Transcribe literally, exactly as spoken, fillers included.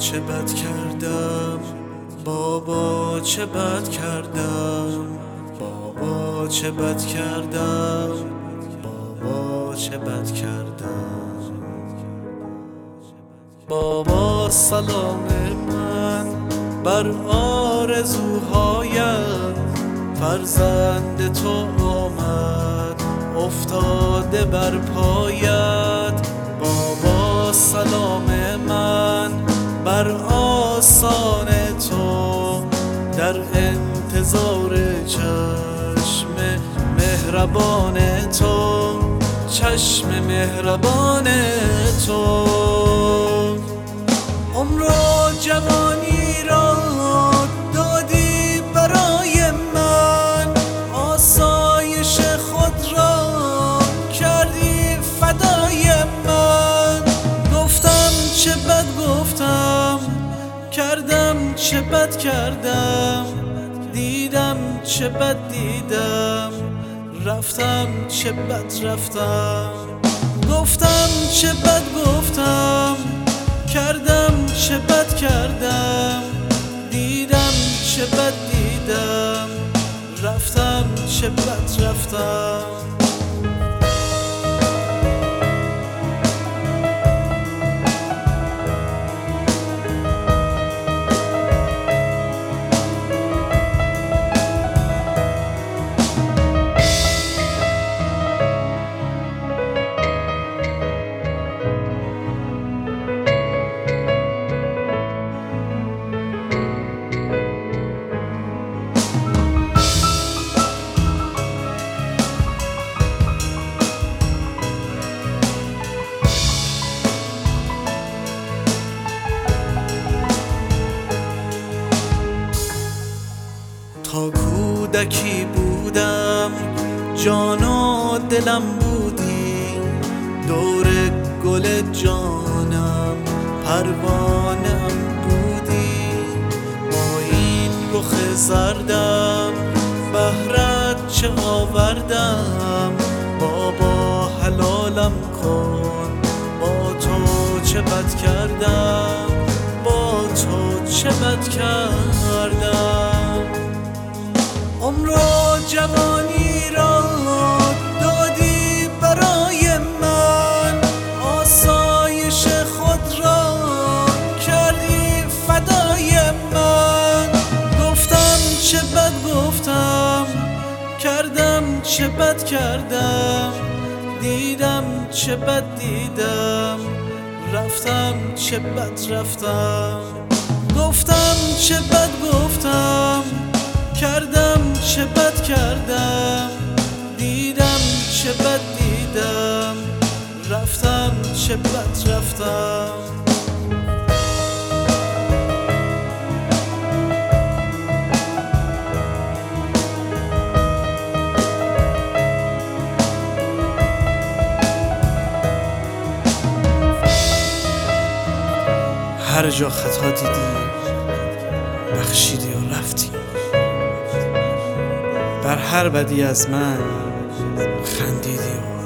چه بد کردم، بابا چه بد کردم، بابا چه بد کردم، بابا چه بد کردم. بابا سلام من بر آرزوهایت، فرزند تو آمد افتاده بر پایت. بابا سلام من بر آستان تو، در انتظار چشم مهربان تو، چشم مهربان تو. عمر و جوانی را دادی برای من، آسایش خود را کردی فدای من. گفتم چه بد گفتم، کردم چه بد کردم، دیدم چه بد دیدم، رفتم چه بد رفتم. گفتم چه بد گفتم، کردم چه بد کردم، دیدم چه بد دیدم، رفتم چه بد رفتم. تا کودکی بودم جان و دلم بودی، دور گل جانم پروانم بودی. با این رخ زردم بهرت چه آوردم، بابا حلالم کن، با تو چه بد کردم، با تو چه بد کردم. عمر و جوانی را دادی برای من، آسایش خود را کردی فدای من. گفتم چه بد گفتم، کردم چه بد کردم، دیدم چه بد دیدم، رفتم چه بد رفتم. گفتم چه بد گفتم، کردم چه بد کردم، دیدم چه بد دیدم، رفتم چه بد رفتم. هر جا خطا دیدی بخشیدی و رفتی، بر هر بدی از من خندیدی و